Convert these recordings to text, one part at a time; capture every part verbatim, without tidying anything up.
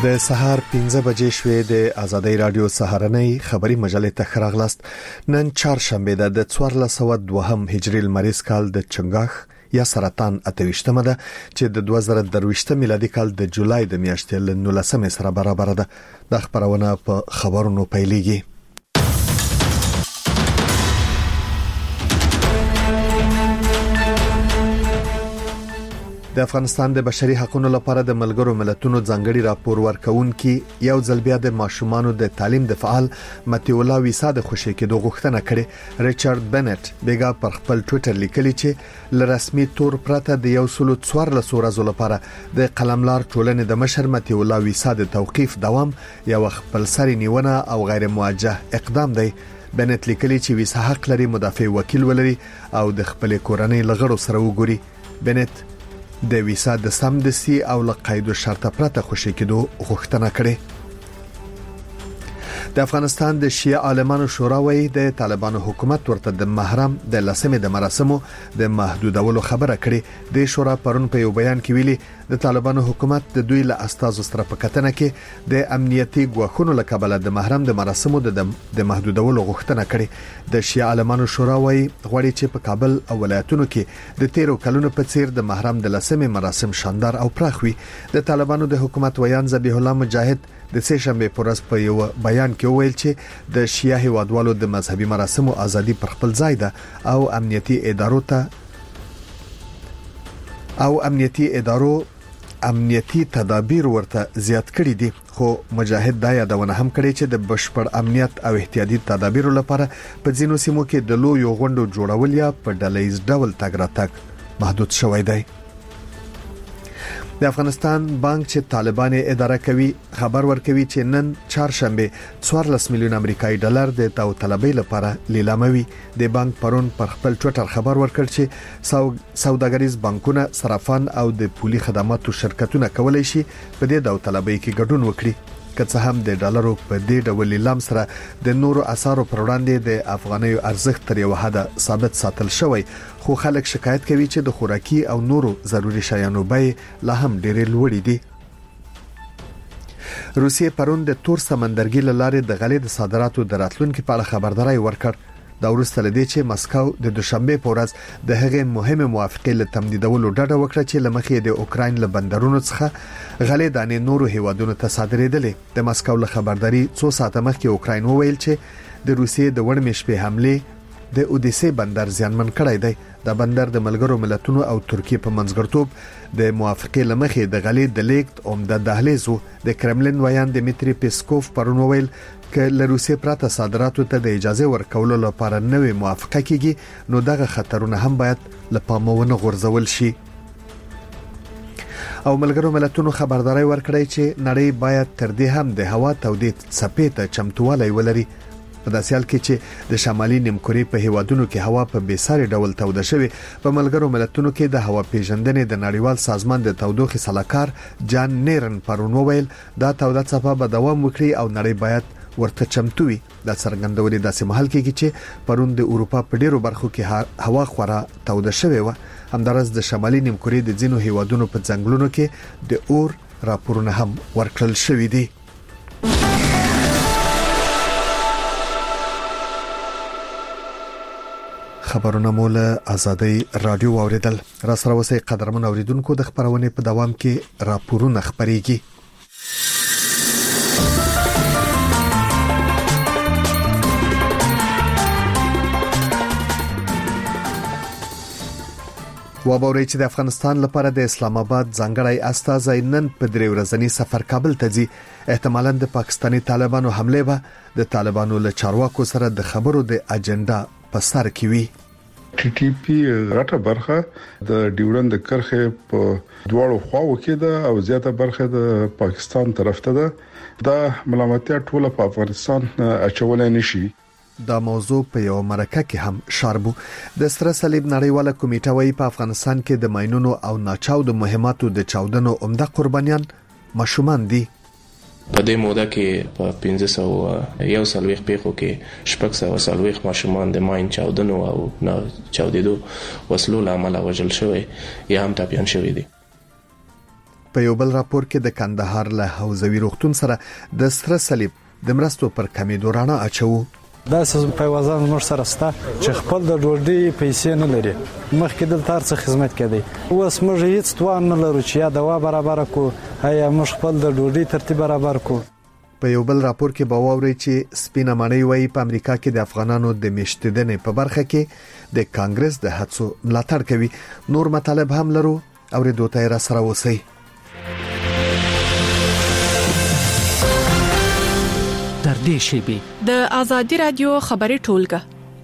د سهار پنځه بجې شوې د آزادۍ رادیو سهارنۍ خبری مجلې ته خراغلاست. نن چهارشنبه ده د څوارلس سوه دوهم هجري لمریز کال د چنګاښ یا سرطان اتهویشتمه ده چې د دوه زره درویشت میلادي کال د جولای د میاشتې له نولسمې سره برابر ده. د خبرونه په خبرونو پیلېږي. د افغانستان د بشري حقوقو لپاره د ملګرو ملتونو ځانګړي راپور ورکونکي یو ځل بیا د ماشومانو د تعلیم د فعال متي الله ویسا د خوشی کېدو غوښتنه کړې. ریچارډ بنټ بیګا پر خپل ټوئیټر لیکلی چې ل رسمي تور پرته د یو سلو څوارلس ورځو لپاره د قلملار ټولنې د مشر متي الله ویسا د توقيف دوام یو خپل سری نیونه او غیر موجه اقدام دی. بنټ لیکلی چې ویسا حق لري مدافع وکیل ولري او د خپل کورنۍ لغړو سره وګوري. بنټ د ویسا د سمدسي او لقید شرط پرته خوشی کېدو غوښتنه کړې. د افغانستان د شیعه عالمانو شورا وایي د طالبانو حکومت ورته د محرم د لسمې د مراسمو د محدودولو خبره کړې. د شورا پرون په یو بیان کې ویلي د طالبانو حکومت د دوی له استازو سره په کتنه کې د امنیتي ګواښونو له کبله د محرم د مراسمو د محدودولو غوښتنه کړې. د شیعه عالمانو شورا وایي غواړي چې په کابل او ولایتونو کې د تیرو کلونو په څیر د محرم د لسمې مراسم شاندار او پراخ وي. د طالبانو د حکومت ویان ذبیح الله مجاهد د سه شنبه پورز په یو بیان کې ویل چې د شیعه هیوادوالو د مذهبي مراسمو ازادي پر خپل ځای ده او امنیتي ادارو ته او امنیتي ادارو امنیتي تدابیر ورته زیات کړي دي. خو مجاهد دا یادونه هم کړې چې د بشپړ امنیت او احتیاطي تدابیر لپاره په ځینو سیمو کې د لویو غونډو جوړول یا په ډلهیز ډول تګ راتګ محدود شوی دی. د افغانستان بانک چې طالبان اداره کوي خبر ورکوي چې نن چهارشنبه څوارلس میلیون امریکایي ډالر د داوطلبۍ لپاره لیلاموي. د بانک پرون پر خپل ټوئیټر خبر ورکړ چې سوداګریز بانکونه صرافان او د پولي خدماتو شرکتونه کولای شي په دې داوطلبۍ کې ګډون وکړي. که څه هم د ډالرو په دې ډول لیلام سره د نورو اسعارو پر وړاندې د افغانیو ارزښت تر یو حد ثابت ساتل شوی، خو خلک شکایت کوي چې د خوراکي او نورو ضروري شیانو بیې لا هم ډېرې لوړې دي. روسیې پرون د تور سمندرګي لارې د غلې د صادراتو د راتلونکو په اړه خبرداري ورکړ. دا ورسته لدی چې مسکو د دوشنبه په ورځ د هغې مهمه موافقه له تمدیدولو ډډه وکړه چې لمخې د اوکراین له بندرونو څخه غلې دانې نورو هیوادونو ته صادرېدلې. د مسکو له خبرداري څو ساعته مخکې اوکراین وویل چې د روسیې د وړمې شپې حمله د اودیسه بندر زیانمن کړی دی. د بندر د ملګرو ملتونو او ترکیه په منځګړتوب د موافقه لمخې د غلې د لیکت عمده دهلیز د کرملین ویان دمیتری پیسکوف پرون وویل که له روسیې پرته صادراتو ته د اجازه ورکولو لپاره نوې موافقه کیږي نو دغه خطرونه هم باید له پامه ونه غورځول شي. او ملګرو ملتونو خبرداري ورکړی چې نړۍ باید تر دې هم د هوا تودید څپې ته چمتووالی ولري. په داسې حال کې چې د شمالي نیمکورې په هیوادونو کې هوا په بیساري ډول توده شوی. په ملګرو ملتونو کې د هوا پیژندنې د نړیوال سازمان د تودوخې سلاکار جان نیرن پرون وویل دا توده څپه به دوام وکړي او نړۍ باید ورته چمتو وي. د څرګندونې داسې محل کې چې پرون د اروپا په ډیرو برخو کې هوا خورا توده شوې و. همدارس د شمالي نیمکورې د ځینو هیوادونو په ځنګلونو کې د اور راپورونه هم ورکړل شوې دي. خبرونه مول آزادۍ رادیو اوریدل. را سره وسه قدرمن اوریدونکو د خبرونه په دوام کې راپورونه خبريږي. وبوري چې د افغانستان لپاره د اسلام آباد ځانګړی استازی نن په درې ورځنی سفر کابل ته ځي. احتمالاً د پاکستاني طالبانو حمله به د طالبانو له چارواکو سره د خبرو د اجنډا په سر کې وي. ټي ټي پی غټه برخه د ډیورند د کرخه په دواړو خواو کې ده او زیاته برخه د پاکستان طرف ته ده. دا ملامتیا ټوله په افغانستان اچولای نشي. دا موضوع په یو مرکه کې هم شاربو. د سره صلیب نړیواله کمیټه وايي په افغانستان کې د ماینونو او ناچاودو مهماتو د چاودنو عمده قربانیان ماشومان دي. په دې موده کې په پنځه سوه یو سلويخ پیښو کې شپږ سوه سلويخ ماشومان د ماین چاودنو او نه چاودېدو وسلو له امله وژل شوي یا هم ټپيان شوي دي. په یو بل راپور کې د کندهار له حوزوي روغتون سره د سره صلیب د مرستو پر کمیدو رڼا اچوو. دا سیس په وزن نور سره ستا چې خپل د ډوډۍ پیسې نه لري مخکې د تر څه خدمت کوي. اوس موږ هیڅ توان نه لرو چې یا دوا برابر کو یا موږ خپل د ډوډۍ ترتیب برابر کو. په یو بل راپور کې باوري چې سپینه مانی وایي په امریکا کې د افغانانو د میشتیدنې په برخه کې د کانګرس د هڅو ملاتړ کوي. نور مطالب هم لرو او ردو ته را سره وسی. در دې شیبي د ازادي رادیو خبري ټولګه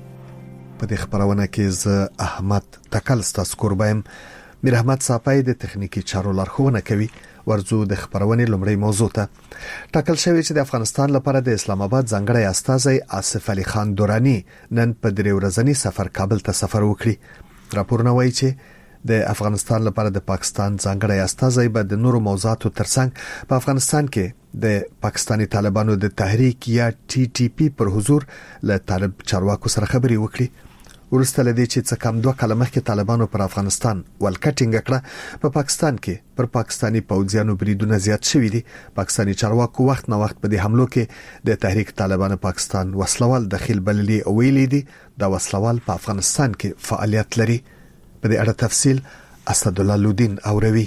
په دې خبرونه کې ز احمد تکل ستاسو قربایم. میر احمد صاحب د تخنیکی چارو لارښوونه کوي. ورزو د خبرونې لومړی موضوع ته ټاکل شوی چې د افغانستان لپاره د اسلام آباد ځانګړی استازی آصف علي خان دورانی نن په درې ورځنی سفر کابل ته سفر وکړي. راپورونه وایي چې د افغانستان لپاره د پاکستان ځانګړی استازی به د نورو موضوعاتو ترڅنګ په افغانستان کې د پاکستانی طالبانو د تحریک یا ټي ټي پی پر حضور له طالب چارواکو سره خبري وکړي. ورسته لدی چې څه کم دوه کاله مخکې طالبانو پر افغانستان ولکټینګ کړه. په پاکستان کې پر پاکستانی پوځیانو بریدونه زیات شوي دي. پاکستانی چارواکو وخت نه وخت په دې حملو کې د تحریک طالبانو پاکستان وسلوال داخل بللي او ویلي دي د وسلوال په افغانستان کې فعالیت لري. په دې اړه تفصیل اسد الله لودین اوروي.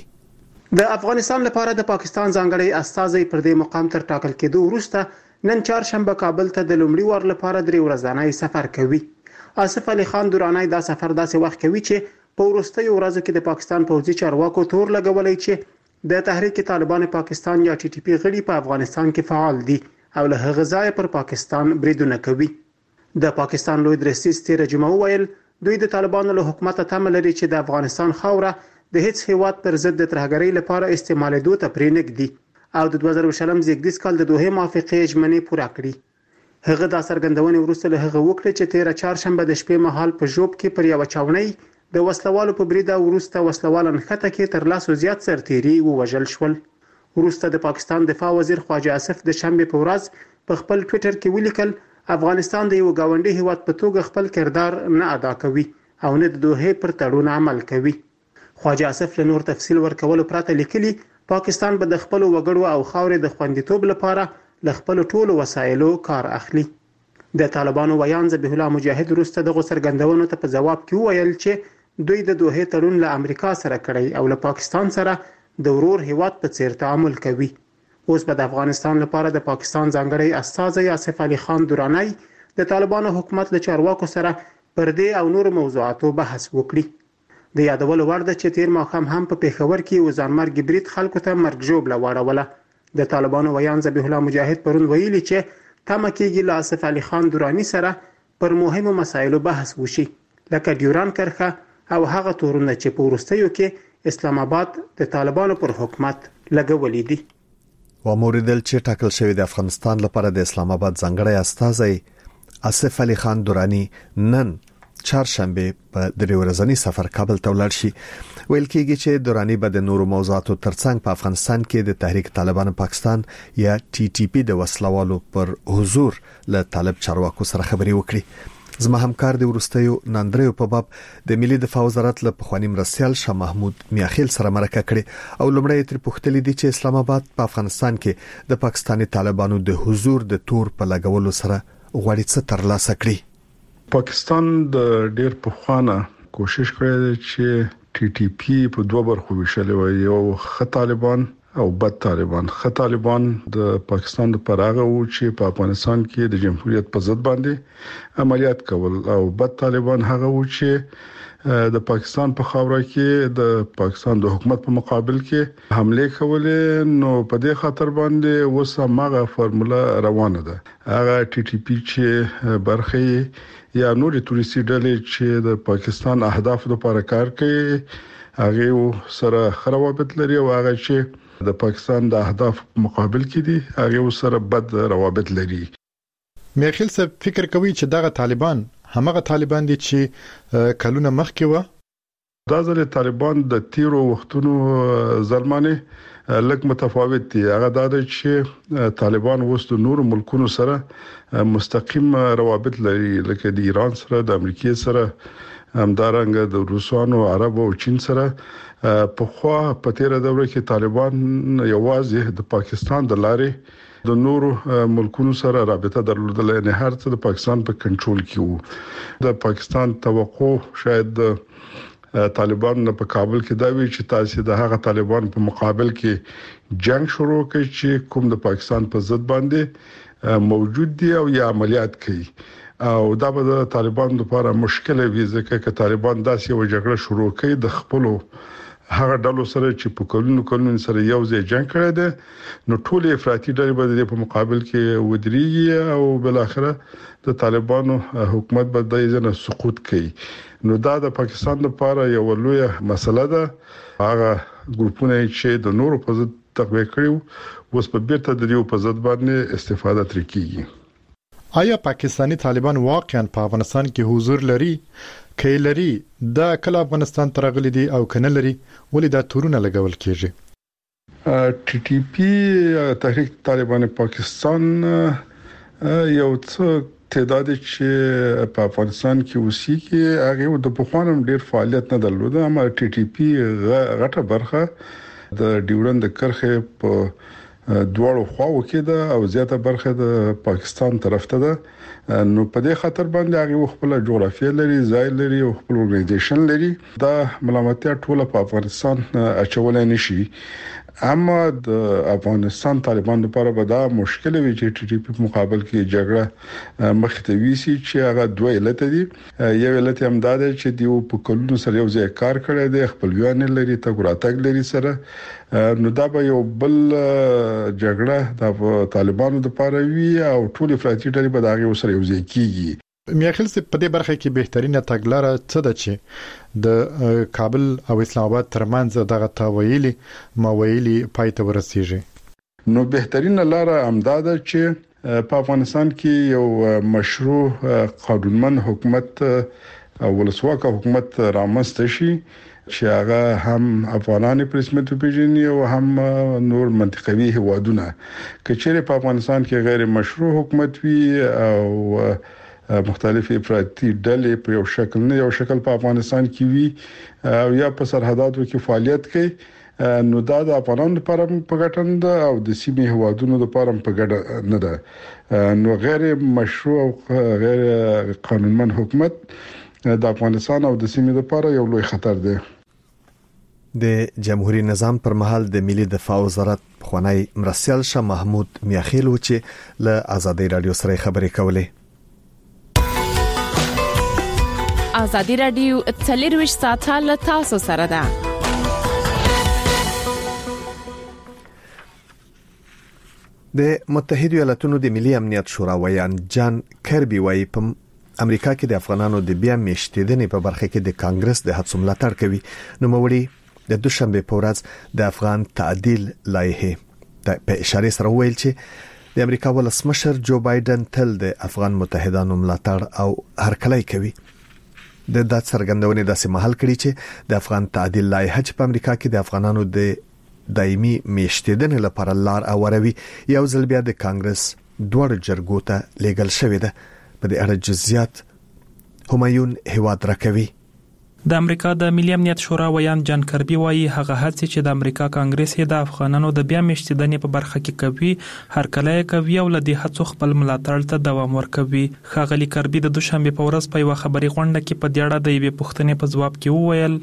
د افغانستان لپاره د پاکستان ځانګړی استازی پر دې مقام تر ټاکل کېدو وروسته نن چهارشنبه کابل ته د لومړي وار لپاره درې ورځې سفر کوي. آصف علي خان دورانی دا سفر داسې وخت کوي چې په وروستیو ورځو کې د پاکستان پوځي چارواکو تور لګولای چې د تحریک طالبان پاکستان یا ټي ټي پی غړي په افغانستان کې فعال دي او له هغه ځای پر پاکستان بریدونه کوي. د پاکستان لوی درستیز تیر جمعه ویل دوی د طالبانو له حکومت ته ملري چې د افغانستان خاوره د هیڅ هیواد پر ضد د ترهګرۍ لپاره استعمالېدو ته پرې نږدي او د دوه زره شلم زیږدیز کال د دوه موافقې ژمنې پوره کړې. هغه د څرګندونې وروسته له هغه وکړه چې تیر چهارشنبه د شپې مهال په جوب کې پر یو چاونۍ د وسلوالو په بریده وروسته وسلوال نښته کې تر لاسو زیات سرتیري ووژل شول. وروسته د پاکستان دفاع وزیر خواجه آصف د شنبه په ورځ په خپل ټوئیټر کې ولیکل افغانستان د یو گاونډي هیواد په توګه خپل کردار نه ادا کوي او نه د دوه پر تړون عمل کوي. خواجه آصف له نور تفصیل ورکول پرته لیکلي پاکستان به د خپل وګړو او خاورې د خوندیتوب لپاره له خپل ټولو وسایلو کار اخلي. د طالبانو ویان ذبیح الله مجاهد وروسته د غوسرګندونو ته په جواب کې ویل چې دوی د دوه تړون له امریکا سره کړی او له پاکستان سره د ورور هیواد په څیر تعامل کوي. اوس به د افغانستان لپاره د پاکستان ځانګړی استازی آصف علي خان دورانی د طالبانو حکومت له چارواکو سره پر دې او نور موضوعاتو بحث وکړي. د یادولو وړ ده چې تیر ماښام هم په پیښور کې یو ځانمرګي برید خلکو ته مرګ ژوبله واړوله. د طالبانو ویان ذبیح الله مجاهد پرون ویلي چې تمه کېږي له آصف علي خان دورانی سره پر مهمو مسایلو بحث وشي لکه ډیوران کرښه او هغه تورونه چې په وروستیو کې اسلام آباد د طالبانو پر حکومت لګولې دي. و موردل چې ټاکل شوی د افغانستان لپاره د اسلام آباد ځانګړی استازی آصف علي خان دورانی نن چهارشنبه په درې ورځنی سفر کابل ته ولاړ شي. ویل کېږي چې دورانی به د نورو موضوعاتو ترڅنګ په افغانستان کې د تحریک طالبان پاکستان یا ټي ټي پی د وسلوالو پر حضور له طالب چارواکو سره خبري وکړي. زما همکار د ورستیو ناندریو په باب د ملي دفاع وزارت له پخوانی مرستيال شاه محمود میاخیل سره مرکه کړي او لومړی تر پوښتنې دي چې اسلام آباد په افغانستان کې د پاکستاني طالبانو د حضور د تور په لګولو سره غواړي څه ترلاسه کړي. پاکستان د ډېر پخوانه کوشش کړی دی چې ټي ټي پی په دوه برخو ویشل وي، یو خ طالبان او بد طالبان. خ طالبان د پاکستان د پراغه و چې په افغانستان کې د جمهوریت په ضد باندې عملیات کول او بد طالبان هغه و چې د پاکستان په خاوره کې د پاکستان د حکومت په مقابل کې حمله کولې. نو په دې خاطر باندې وسه ماغه فرموله روانه ده. هغه ټي ټي پی چې برخه یا نورې توريستي ډلې چې د پاکستان اهداف لپاره کار کوي هغه سره روابط لري او هغه چې د پاکستان د اهداف مقابل کې دي هغه سره بد روابط لري. میخیل صاحب فکر کوي چې دغه طالبان همغه طالبان دي چې کلونه مخکې و. دا ځل طالبان د تیرو وختونو ظلمانه لک متفاوت دي. هغه دا چې طالبان وست نور ملکونو سره مستقیم روابط لري لکه د ایران سره، د امریکا سره، همدارنګه د روسانو، عرب او چین سره په خوا په تیر دوره کې طالبان یوازې د پاکستان د لارې د نورو ملکونو سره رابطه درلودل، نه هر څه د پاکستان په کنټرول کې وو. د پاکستان توقع شاید د طالبان په کابل کې دا وی چې تاسو د هغه طالبان په مقابل کې جنگ شروع کړئ چې کوم د پاکستان په ضد باندې موجود دي او یا عملیات کوي، او دا به د طالبان لپاره مشکل وي ځکه چې طالبان داسې یو جګړه شروع کوي د خپل هغه ډلو سره چې په کلونو کلونو سره یو ځای جنگ کړی دی، نو ټول افراطي ډلې به د په مقابل کې ودرېږي او بل اخره د طالبانو حکومت به د ځنه سقوط کوي. نو دا د پاکستان لپاره یو لوی مسله ده. هغه ګروپونه چې د نورو په ضد تقویه کړیو اوس په بیرته د یو په ضد باندې استفاده ترې کیږي. آیا پاکستانی طالبان واقعا په افغانستان کې حضور لري؟ کله لري دا کله افغانستان ترغلي دي او کنه لري ولې دا تورونه لګول کیږي؟ ټي ټي پی تحریک طالبان پاکستان یو څه تعداد چې په افغانستان کې اوسېږي هغه د بخوانم ډیر فعالیت نه درلود، اما ټي ټي پی غټه برخه د ډیورند کرخه په دواړو خواو کې ده او زیاته برخه د پاکستان طرف ته ده. نو په دې خاطر باندې هغه خپل جغرافیه لري، ځای لري او خپل اورګنایزیشن لري. دا ملامتیا ټول په افغانستان اچولای نشي، اما د افغانستان طالبان لپاره به دا مشکل وي چې ټي ټي پی په مقابل کې جګړه مخته ویسي چې هغه دوه علت دي. یو علت هم دا دی چې دیو په کلونو سره یو ځای کار کړی دی، خپلوان لري، تګوراتګ لري سره، نو دا به یو بل جګړه د طالبانو لپاره وي او ټول افراطي ډلې به دا یو سره یو ځای کیږي. میاخیل سي په دې برخه کې بهترینه تګلاره څه ده چې د کابل او اسلام آباد ترمنځ دغه تاویلي ماویلي پای ته ورسیږي؟ نو بهترینه لاره امداده چې په افغانستان کې یو مشروع قانونمن حکومت او ولسواکه حکومت رامنځته شي چې هغه هم افغانان په رسمیت پیژني او هم نور منطقوي هوادونه. کچېره په افغانستان کې غیر مشروع حکومت وي او مختلفي افراطي ډلې په یو شکل نه یو شکل په افغانستان کې وي او یا په سرحداتو کې فعالیت کوي، نو دا د افغانانو لپاره په ګټه ده او د سیمې هوادونو لپاره په ګټه نه ده. نو غیر مشروع او غیر قانونمن حکومت د افغانستان او د سیمې لپاره یو لوی خطر دی. د جمهوریت نظام پر مهال د ملي دفاع وزارت خوانی مرسل شاه محمود میاخیل و چې له آزادۍ رادیو سره خبرې کولې. آزادی رادیو څلرویشت ساعته له تاسو سره ده. د متحده ایالاتونو د ملي امنیت شورا ویان جان کربي وايي په امریکا کې د افغانانو د بیا میشتېدنې په برخه کې د کانګرس د هڅو ملاتړ کوي. نو موري د دوشنبه په ورځ د افغان تعدیل لایحه په اشاره سره ویل چې د امریکا ولسمشر جو بایدن تل د افغان متحدانو ملاتړ او هرکلی کوي. د دات سرګندونې داسې محل کړي چې د افغان تعدیل لایحه چې په امریکا کې د افغانانو د دایمي میشتېدنې لپاره لار اوروي یو ځل بیا د کانګرس دوه جرګو ته لیګل شوې ده. په دې اړه جزئیات همایون هواد راکوي. د امریکا د ملي امنیت شورا ویان جان کربي وايي هغه هڅې چې د امریکا کانګرس یې د افغانانو د بیا میشتېدنې په برخه کې کوي هر کله کوي او لدی هڅو خپل ملاتړ ته دوام ورکوي. ښاغلي کربي د دوشنبه په ورځ په یو خبري غونډه کې په دې اړه د یوې پوښتنې په جواب کې وویل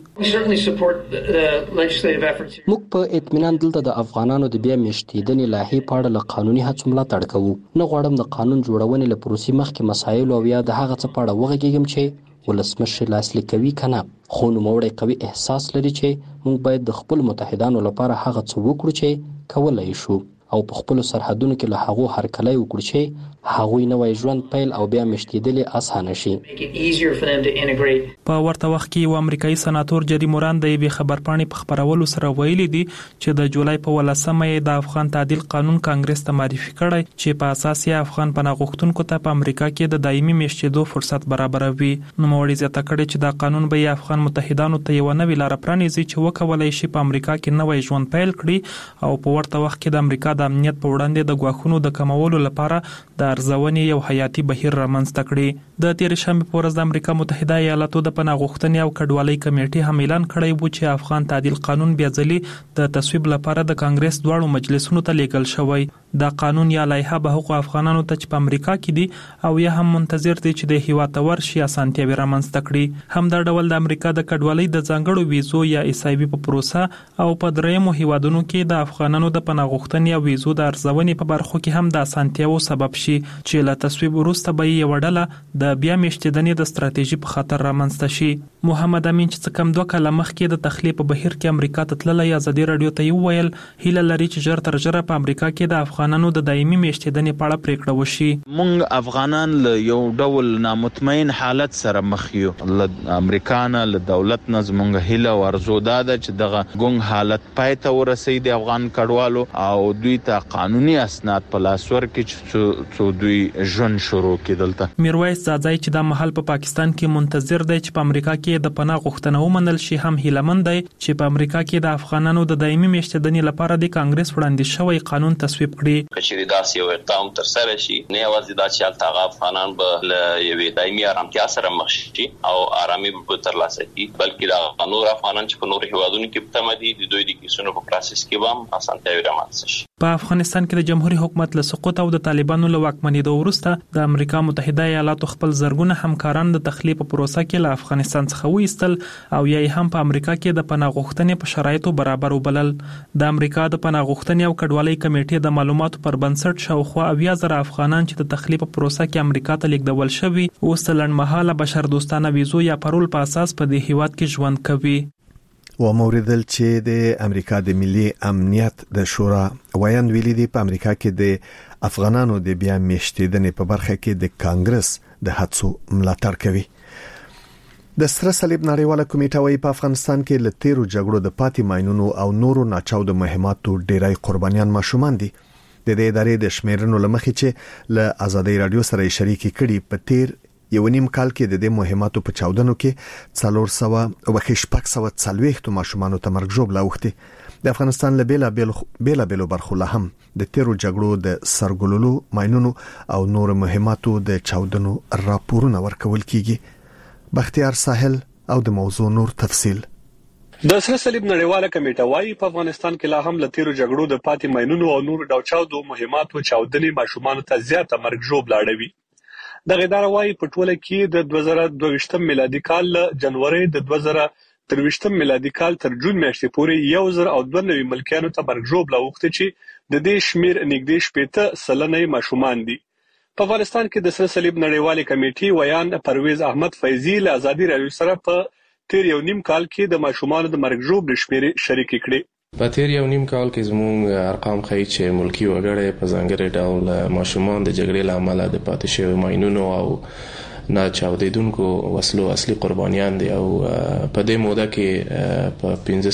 موږ په اطمینان دلته د افغانانو د بیا میشتېدنې لایحې په اړه له قانوني هڅو ملاتړ کوو. نه غواړم د قانون جوړونې له پروسې مخکې مسایل او یا د هغه څه په اړه وغږیږم چې ولسمشر لاسلیک کوي کنه، خو نوموړی قوي احساس لري چې موږ باید د خپل متحدانو لپاره هغه څه وکړو چې کولای شو او په خپل سرحدونو کې له هغو هرکلی وکړو چې هغوی نوی ژوند پیل او بیا میشتېدل اسانه شي. په ورته وخت کې یو امریکایي سناتور جری موران د یوې خبرپاڼې په خبرولو سره ویلي دي چې د جولای په ولسمه یې د افغان تعدیل قانون کانګرس ته معرفي کړی چې په اساس یې افغان پناه غوښتونکو ته په امریکا کې د دایمي میشتېدو فرصت برابروي. نوموړي زیاته کړې چې دا قانون به یې افغان متحدانو ته یو نوې لار پرانیزي چې وکولای شي په امریکا کې نوی ژوند پیل کړي او په ورته وخت کې د امریکا د امنیت په وړاندې د غواخونو د کمولو لپاره د ارزونې یو حیاتي بهیر رامنځته کړي. د تیر شنبه په ورځ د امریکا متحده ایالاتو د پناه غوښتنې او کډوالۍ کمیټې هم اعلان کړی و چې افغان تعدیل قانون بیا ځلي د تصویب لپاره د کانګرس دواړو مجلسونو ته لیږل شوی. دا قانون یا لایحه به حقوق افغانانو ته چې په امریکا کې دي او یا هم منتظر دي چې د هیواد ته ورشي اسانتیاوي رامنځته کړي. هم دا ډول د امریکا د کډوالۍ د ځانګړو ویزو یا ایس آی بي په پروسه او په درېیمو هیوادونو کې د افغانانو د پناه غوښتنې او ویزو د ارزونې په برخو کې هم د اسانتیاوو سبب شي چې له تصویب وروسته به یې وړله د بیا میشتېدنې د ستراتیژي په خطر رامنځته شي. محمد امین چې کم دوه کاله مخکې د تخلیه په بهیر کې امریکا ته تللی ازادي رادیو ته وویل هیله لري چې ژر تر ژره په امریکا کې د افغانانو د دایمي میشتېدنې په اړه پریکړه وشي. مونږ افغانان له یو ډول نامطمئن حالت سره مخ یو. له امریکا نه له دولت نه زمونږ هیله او ارزو ده چې دغه ګونګ حالت پای ته ورسېږي د افغان کډوالو او دوی ته قانوني اسناد په لاس ورکړي چې دوی ژوند شروع کړي دلته. میرویس ځاځی چې د محل په پاکستان کې منتظر دی چې په امریکا کې د پناه غوښتنه ومنل شي هم هیلمن دی چې په امریکا کې د افغانانو د دایمي میشتېدنې لپاره د کانګرس وړاندې شوی قانون تصویب کړي. کچېرې داسې یو اقدام ترسره شي نه یوازې دا چې هلته افغانان به له یوې دایمي ارامتیا سره مخ شي او ارامي به ترلاسه کړي بلکې د نور افغانان چې په نورو هیوادونو کې په تمه دي د دوی د کیسونو په پروسس کې به هم اسانتیاوي رامنځته شي. په افغانستان کې د جمهوریت حکومت له سقوط او د طالبانو له واکمنېدو وروسته د امریکا متحده ایالاتو خپل زرګونه همکاران د تخلیه په پروسه کې له افغانستان څخه وایستل او یا هم په امریکا کې د پناه غوښتنې په شرایطو برابر وبلل. د امریکا د پناه غوښتنې او کډوالۍ کمیټې د معلوماتو پر بنسټ شاوخوا اویا زره افغانان چې د تخلیه په پروسه کې امریکا ته لیږدول شوي اوس د لنډمهاله بشردوستانه ویزو یا پارول په اساس په دې هیواد کې ژوند کوي. و موردل چې د امریکا د ملي امنیت د شورا ویاند ویلي دی په امریکا کې د افغانانو د بیا میشتېدنې په برخه کې د کانګرس د هڅو ملاتړ کوي. د سره صلیب نړیواله کمیټه وايي په افغانستان کې له تیرو جګړو د پاتې ماینونو او نورو ناچاودو مهماتو ډیری قربانیان ماشومان دي. د دې ادارې د شمیرنو لمخې چې له ازادي رادیو سره شریک کړي په تیر یو نیم کال کې د دې مهماتو په چاودنو کې څلور سوه او شپږ سوه څلوېښت ماشومانو ته مرګ ژوبله اوښتي. د افغانستان له بیلابیلو بیلابیلو برخو له هم د تیرو جګړو د سرګلولو ماینونو او نور مهماتو د چاودنو راپورونه ورکول کیږي. بختیار ساحل او د موضوع نور تفصیل. د سره صلیب نړیواله کمیټه وايي په افغانستان کې لا هم له تیرو جګړو د پاتې ماینونو او نور ډاوچاودو مهماتو چاودنې ماشومان ته زیاته مرګ ژوبله اړوي. دغه اداره وايي په ټوله کې د دوه زره دوه ویشتم میلادي کال له جنوري د دوه زره درې ویشتم میلادي کال تر جون میاشتې پورې یو زر او دوه نوي ملکیانو ته مرګ ژوبله اوښتې چې د دې شمیر نږدې شپېته سلنه ماشومان دي. په افغانستان کې د سره صلیب نړیوالې کمیټې ویان پرویز احمد فیضی له ازادي رادیو سره په تیر یو نیم کال کې د ماشومانو د مرګ ژوبلې شمیرې شریکې کړې. په تیر یو نیم کال کې زموږ ارقام ښیي چې ملکی وګړي په ځانګړي ډول ماشومان د جګړې له امله د پاتې شویو ماینونو او نه چاودیدونکو وسلو اصلي قربانیان دي او په دې موده کې په پنځه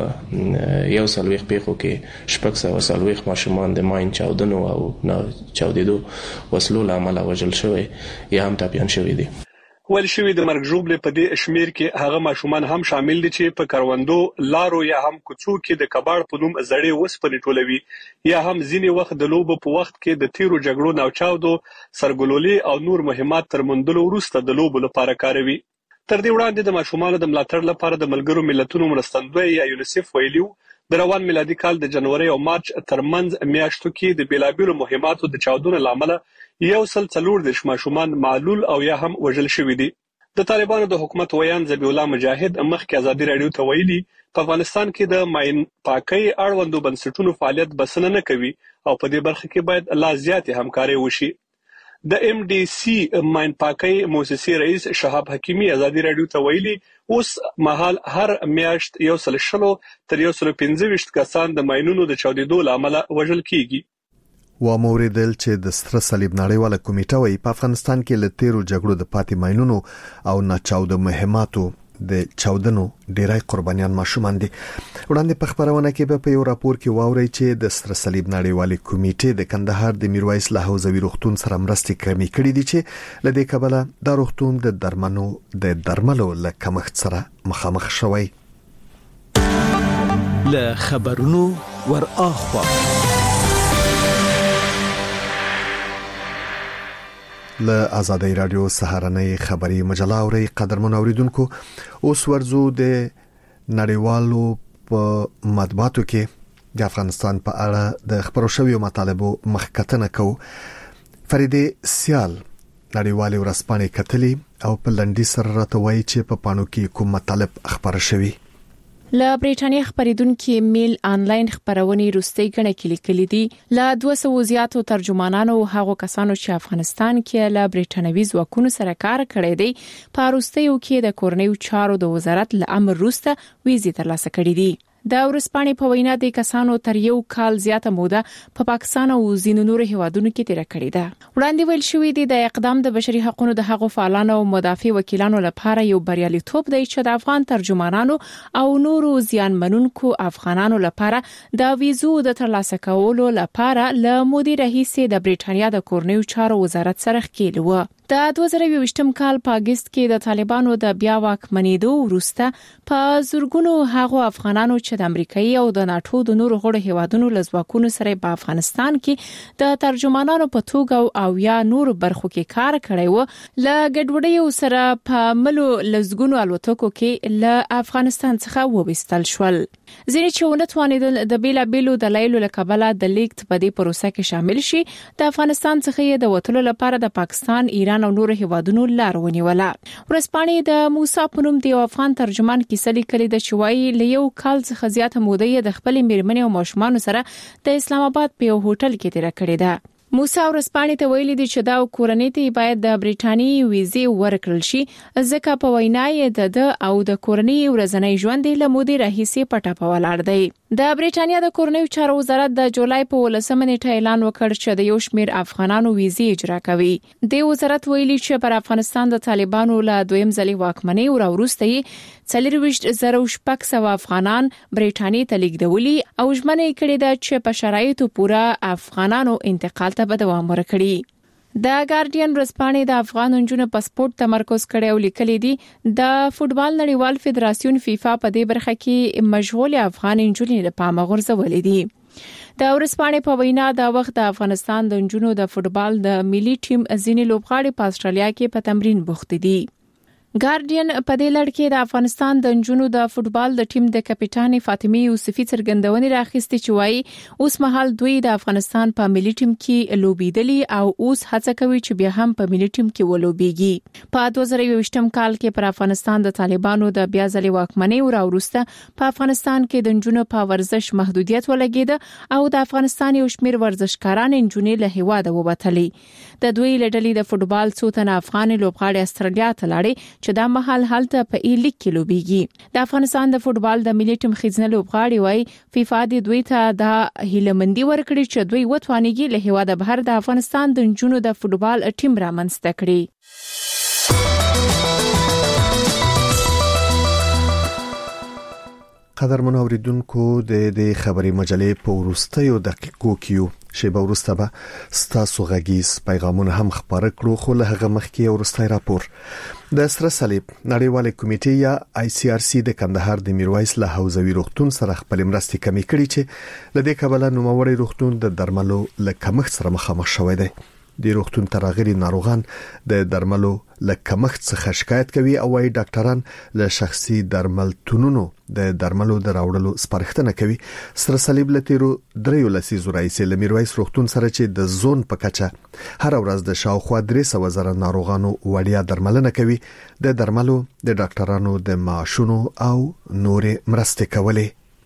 سوه یو څلوېښت پیښو کې شپږ سوه څلوېښت ماشومان د ماین چاودنو او نه چاودیدو وسلو له امله وژل شوي یا هم ټپیان شوي دي. ویل شوی د مرګ ژوبلې په دې شمیر کې هغه ماشومان هم شامل دي چې په کروندو لارو یا هم کوڅو کې د کباړ په نوم زړې وسپنې ټولوي یا هم ځینې وخت د لوبو په وخت کې د تیرو جګړو ناوچاودو سرګلولي او نور مهمات تر موندلو وروسته د لوبو لپاره کاروي. تر دې وړاندې د ماشومانو د ملاتړ لپاره د ملګرو ملتونو مرستندوی یا یونیسف ویلیو د روان میلادي کال د جنوري او مارچ ترمنځ میاشتو کې د بیلابیلو مهماتو د چاودنو لامل یو سل څلور دیرش ماشومان معلول او یا هم وژل شوي دي. د طالبانو د حکومت ویان ذبیح الله مجاهد مخکې ازادي رادیو ته ویلي په افغانستان کې د ماین پاکۍ اړوندو بنسټونو فعالیت بسنه نه کوي او په دې برخه کې باید لا زیاتې همکاري وشي. د ایم ډي سي ماین پاکۍ مؤسسې رئیس شهاب حکیمي ازادي رادیو ته ویلي اوس مهال هر میاشت یو سل شلو تر یو سل پنځه ویشت کسان د ماینونو د چاودیدو لامل وژل کیږي. و موردل چې د سره صلیب نړیواله کمیټه وايي په افغانستان کې له تیرو جګړو د پاتې ماینونو او ناچاودو مهماتو د چاودنو ډیری قربانیان ماشومان دي. وړاندې په خبرونه کې په یو راپور کې واوري چې د سره صلیب نړیواله کمیټې د کندهار د میرویس له حوزوي روغتون سره مرستې کمې کړې دي چې لدې کبله د روغتون د درمنو د درملو له کمښت سره مخامخ شوی. له خبرونو ور اخوا له آزادۍ رادیو سهارنۍ خبری مجله اوري قدرمن اوریدونکو اوس ورزو د نړیوالو په مطبوعاتو کې د افغانستان په اړه د خبرو شویو مطالبو مخکتنه کو فریدې سیال نړیوالې ورځپاڼې کتلي او په لنډي سره راته وایي چې په پانو کې کوم مطالب خبره شوی له بریټانیا خبرېدونکو میل آنلاین خبرونه روستي غنه کې لیکلي دي له دوه سوه زیاتو ترجمانانو او هغو کسانو چې افغانستان کې له بریټانوي ځواکونو سره کار کړی دی په روستیو کې د کورنیو چارو د وزارت له امر وروسته ویزې ترلاسه کړې دي د ورسپانې په وینا د کسانو تر یو کال زیاته موده په پاکستان او ځینو نورو هیوادونو کې تیر کړې ده وړاندې ویل شوې دي د اقدام د بشري حقوقو د حقوقو فعالانو او مدافع وکیلانو لپاره یو بریالیتوب دی چې د افغان ترجمانانو او نورو ځانمنونکو افغانانو لپاره د ویزو د ترلاسه کولو لپاره له مدیر رئیس د بریټانیا د کورنیو چارو وزارت سره ښکېل و د دوه زره یوویشتم کال په اگست کې د طالبانو د بیا واکمنېدو وروسته په زورګونو هغو افغانانو چې د امریکایي او د ناتو د نورو غړو هیوادونو لزواکونو سره په افغانستان کې د ترجمانانو په توګه او یا نورو برخو کې کار کړی و ل ګډوډۍ سره په ملو لزګونو الوتکو کې ل افغانستان څخه وویستل شول ځینې چې ونه توانیدل د بیلا بیلو د لایلو لکبله د لیکت په دې پروسه کې شامل شي د افغانستان څخه د وټلو لپاره د پاکستان ایران او نور هیوادونو لار ونیوله ورسپانې د موسی پونم دی افغان ترجمان کیسه لیکلې د چوي له یو کال څخه زیاته موده د خپل میرمنې او ماشومان سره د اسلام آباد په یو هوټل کې تیر کړې ده موسی ورسپانې ته ویلي دي چې دا کورنۍ ته باید د بریټانیي ویزې ورکړل شي ځکه په وینا یې د او د کورنۍ ورځنی ژوند له مودې راهیسې پټه په ولاړ دی د بریټانیا د کورنیو چارو وزارت د جولای په ولسمه نیټه اعلان وکړ چې د یو شمېر افغانانو ویزې اجرا کوي د وزارت ویلي چې پر افغانستان د طالبانو له دویم ځلې واکمنۍ او وروسته څلورويشت زره شپږ سوه افغانان بریټانیا ته لیږدولي او ژمنه کړې ده چې په شرایطو پوره افغانانو انتقال ته به دوام ورکړي د ګارډین ورځپاڼې د افغان نجونو پاسپورت تمرکز کړي او لیکلي دي د فوتبال نړیوال فدراسیون فیفا په دې برخه کې مشغول افغان نجونې لپاره غورځولې دي د ورځپاڼې په وینا د وخت د افغانستان د نجونو د فوتبال د ملي ټیم ځینې لوبغاړي په استرالیا کې په تمرین بوخت دي ګارډین په دې لړ کې د افغانستان د نجونو د فوتبال د ټیم د کپټان فاطمه یوسفی څرګندونې راخستې چې وايي اوس مهال دوی د افغانستان په ملي ټیم کې لوبېدلي او اوس هڅه کوي چې بیا هم په ملي ټیم کې ولوبېږي په دوه زره یوویشتم کال کې پر افغانستان د طالبانو د بیا ځلې واکمنۍ وروسته په افغانستان کې د نجونو په ورزش محدودیت ولګېده او د افغانستان یو شمېر ورزشکاران نجونې له هیواده وبتلې د دوی لړلې د فوتبال څو تنه افغان لوبغاړي استرالیا ته لاړې چې دا محل هلته په ایلیګ کې لوبېږي د افغانستان د فوتبال د ملي ټیم خزنه لوبغاړي وای فیفا د دوی ته د هیلمندي ورکړي چې دوی وټوانېږي له هیواده بهر د افغانستان د نجونو د فوتبال ټیم رامنځته کړي قدرمن اوریدونکو د دې خبري مجلې په ورستیو دقیقو کې شیبه ورسته به ستاسو غږیز پیغامونه هم خبره کړو خو له هغه مخکې ورستای راپور د سره صلیب نړیواله کمیټه یا آی سی آر سی د کندهار د میرویس له حوزوي روغتون سره خپل مرستې کمی کړي چې لدې کبله نوموړی روغتون د درملو له کمښت سره مخامخ شوی دی د روغتون ترغلي ناروغان د درملو له کمښت څخه شکایت کوي او وايي ډاکټران له شخصي درملتونونو د درملو د راوړلو سپارښتنه کوي سره صلیب لتیرو دریو لسیزو رئیس لمیرویس روغتون سره چې د زون په کچه هر ورځ د شاوخوا درې سوه زره ناروغانو وړیا درملنه کوي د درملو د ډاکټرانو د معاشونو او نورې مرستې کولې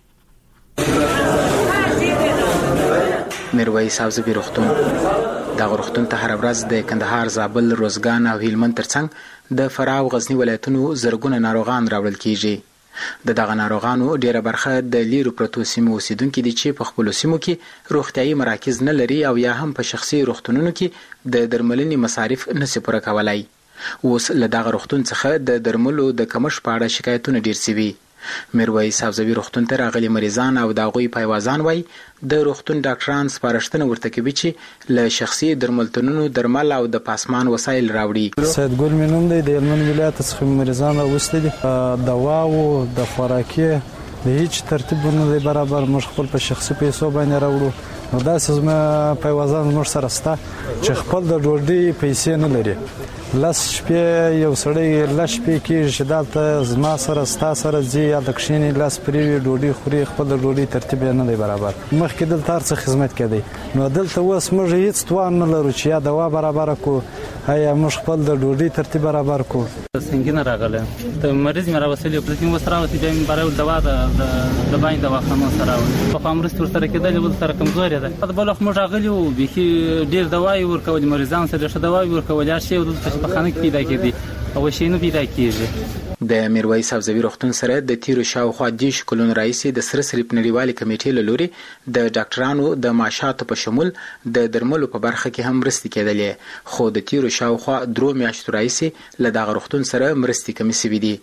میرویس حوزوي روغتون د روغتون ته هر ورځ د کندهار، زابل، روزګان او هلمند ترڅنګ د فراه او غزنی ولایتونو زرګونه ناروغان راوړل کیږي. د دغه ناروغانو ډیره برخه د لیرو پرتو سیمو اوسیدونکو دي چې په خپل سیمو کې روغتيایي مراکز نه لري او یا هم په شخصي روغتونونو کې د درملنې مصارف نشي پوره کولای. اوس له دغه روغتون څخه د درملو د کمښت په اړه شکایتونه ډیر سوي. میرویس حوزوي روغتون ته راغلي مریضان او د هغوی پیوازان وای د روغتون ډاکټران سپارښتنه ورته کوي چې له شخصي درملتونونو درمل او د پاسمان وسایل راوړي. سید ګل مینوم دی د هلمند ولایت څخه مریضان راوستي دي دوا او د خوراکي د هیڅ ترتیب نه برابر موږ خپل په شخصي پیسو باندې راوړو نو دا سزما په وزن مر سره ستا چې خپل د ډوډۍ پیسې نه لري لاس شپې یو سړی لاس شپې کې شدالته زما سره ستا سره زی یا د کښینې لاس پری ډوډۍ خوري خپل د ډوډۍ ترتیب نه دی برابر مخکې دلته هر څه خدمت کوي نو دلته اوس موږ هیڅ توان نه لرو چې یا دوا برابر کو هيا موږ خپل د ډوډۍ ترتیب برابر کو څنګه راغله ته مریض مې راوسلی په دې وسره او چې برابر دوا د د باندې دوا خانو سره په فامرست سره کېدل ول سره کمزوري ده په بل وخت موږ راغلی او به ډیر دوايي ورکول مریضان سره ښه دوايي ورکول هر شی په خانه کې پیدا کېدی او شي نه پیدا کېږي د میرویس سبزوي روغتون سره د تیرو شاوخوا دیش کلون رئیس د سره صلیب نړیوالې کمیټې له لوري د ډاکټرانو د معاشاتو په شمول د درملو په برخه کې هم مرستې کېدلې خو د تیرو شاوخوا درو میاشتو رئیس له دغه روغتون سره مرستې کمې سوي دي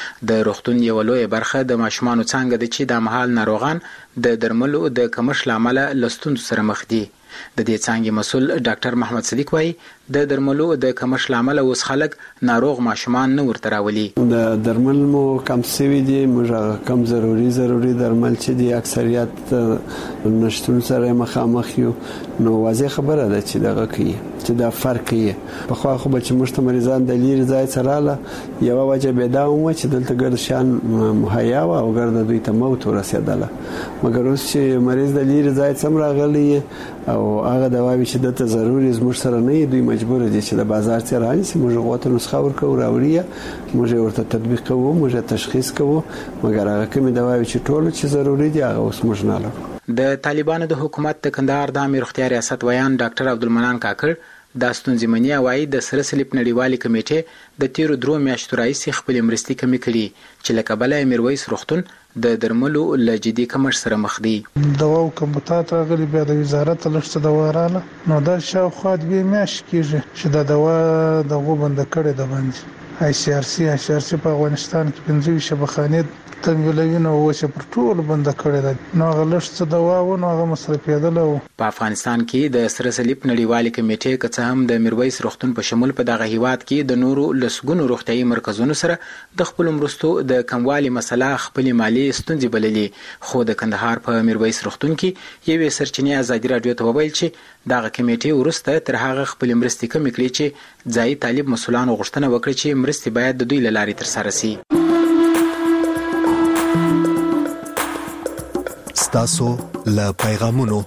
د روغتون یو لوی برخه د ماشومانو څنګه د چې د مهال ناروغان د درملو د کمښت لامل لستون سره مخ دي د دې څنګه مسول ډاکټر محمد صدیق وایي د درملو د کمښت لامل اوس خلک ناروغ ماشومان نه ورته راولي د درمل مو کم سوي دي موږ کم ضروري ضروري درمل چې دي اکثریت نشټون سره مخامخ یو نو واضح خبره ده چې دغه کوي چې دا فرق کوي په خو خو چې مشت مریضان د لیر ځای سره له یو وجه به دا و چې دلته ګر شان مهیا او ګر د دوی ته موت ورسېدله مګر اوس چې مریض د لیر ځای سم راغلی او هغه دواوی چې دته ضروري زموږ سره نه دوی مجبور دي چې د بازار څخه رانیسي موږ غوته نسخه ورکو راوړي موږ ورته تطبیق کوو موږ تشخیص کوو مګر هغه کوم دواوی چې ټول چې ضروري دي هغه اوس موږ نه لرو د طالبانو د حکومت د کندهار د امیر اختیار ریاست ویان ډاکټر عبدالمنان کاکړ د ستونزې منیا وایي د سره صلیب نړیوالې کمیټې د تیرو درو میاشتو راهیسې خپل مرستې کمې کړي چې له کبله میرویس روغتون د درملو له جدي کمښت سره مخ دي دوا او کمبوتات راغلي بیا د وزارت لښته دوا رااله نو دا شاوخوا دوه میاشتې کېږي چې دا دوا دغه بند کړی د باندې آی سی آر سی آی سی آر سی په افغانستان کې پنځه شبخانې تنګلوینه او چې پر ټول بند کړی ده نو غلښت دوا و نو هغه مصرفېدل په افغانستان کې د سره صلیب نړیوالې کمیټې که هم د میرویس روغتون په شمول په دغه هیواد کې د نورو لسګونو روغتیايي مرکزونو سره د خپل مرستو د کموالي مسله خپل مالی ستونزې بللې خو د کندهار په میرویس روغتون کې یوې سرچینې ازادي رادیو ته وویل چې دغه کمیټې ورسته تر هغه خپل مرستې کمې کړې چې ځایي طالب مسولانو غوښتنه وکړه چې مرستې باید د دوی له لارې ترسره شي ستاسو له پیغامونو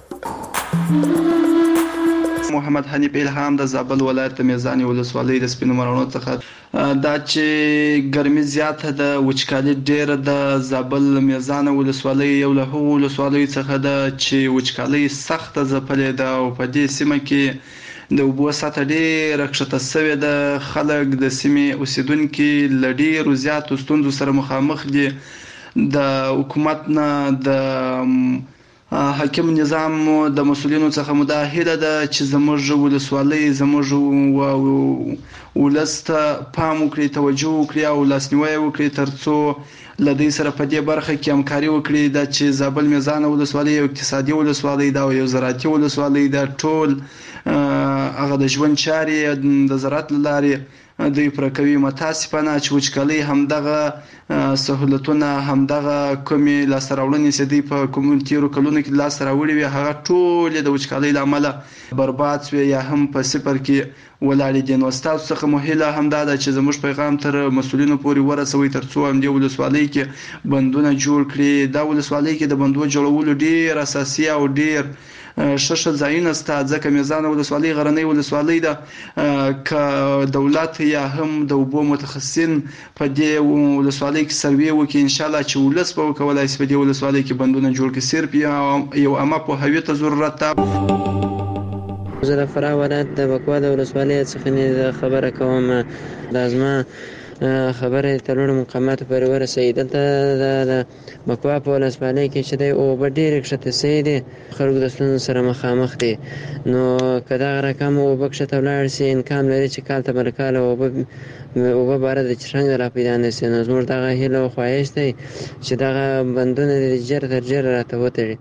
محمد حنیف الهام د زابل ولایت میزان ولسوالۍ د سپینو مرونو څخه دا چې ګرمي زیاته د وچکالي ډیره د زابل میزان ولسوالۍ یو له هغو ولسوالۍ څخه د چې وچکالي سخت ځپلې ده او په دې سیمه کې د اوبو سطح ډیره کښته شوې ده خلک د سیمې اوسیدونکو له ډیرو زیاتو ستونزو سره مخامخ دي د حکومت نه د حاکم نظام د مسولینو څخه مداهله ده چې زموږ ولسوالۍ زموږ ولست پام وکړي توجه وکړي او لاسنیوي وکړي ترڅو لدی سره په دې برخه کې همکاري وکړي د چې زابل میزان ولسوالۍ یو اقتصادي ولسوالۍ ده او یو زراعتي ولسوالۍ ده ټول هغه د ژوند چارې د زراعت لارې دوی پر کوي متاسفانه چې وچکالي همدغه سہولتونه همدغه کومي لاسراوړنې سدي په کومونټیرو کلونو کې لاسراوړي وي هغه ټول د وچکالي لامل برباد شوی یا هم په صفر کې ولاړ دي نو تاسو څخه مهله همدا ده چې زموږ پیغام تر مسولینو پورې ورسوي ترڅو هم د ولسوالۍ کې بندونه جوړ کړي دا ولسوالۍ کې د بندونو جوړولو ډیر اساسي او ډیر شش ځایونه ستا ځکه میزان ولسوالۍ غرنۍ ولسوالۍ ده ک دولت یا هم د اوبو متخصصین په دې ولسوالۍ کې سروي وکړي ان شاء الله چې ولس په کولای شي په دې ولسوالۍ کې بندونه جوړ کړي صرف یو اما په هویت ضرورت ده زه د فراه ولایت د بکوا د ولسوالۍ څخه خبره کوم لازمه خبره تلور مقامات پر ورسې دلته د بکوا په ولسوالۍ کې چې د او ډېر کښته سي دي خلک د ستونزو سره مخامخ دي نو کدا رقم او بکښته ولاړ سي امکان لري چې کال ته بلکاله او او په بار د چرنګ را پیدا نه سي نو زموږ دغه هیله خواهش دی چې دغه بندونه د جر تر جر راته وتړي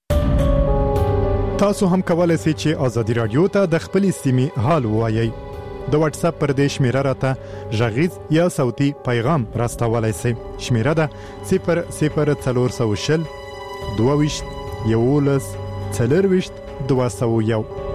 تاسو هم کولای شئ چې ازادي رادیو ته د خپل سیمې حال ووایئ د واتس اپ پر دې شمیره راته ژغیز یا صوتي پیغام راستولای شئ شمیره ده صفر صفر څلور سوه شل دوه ویشت یولس څلور ویشت دوه سوه یو.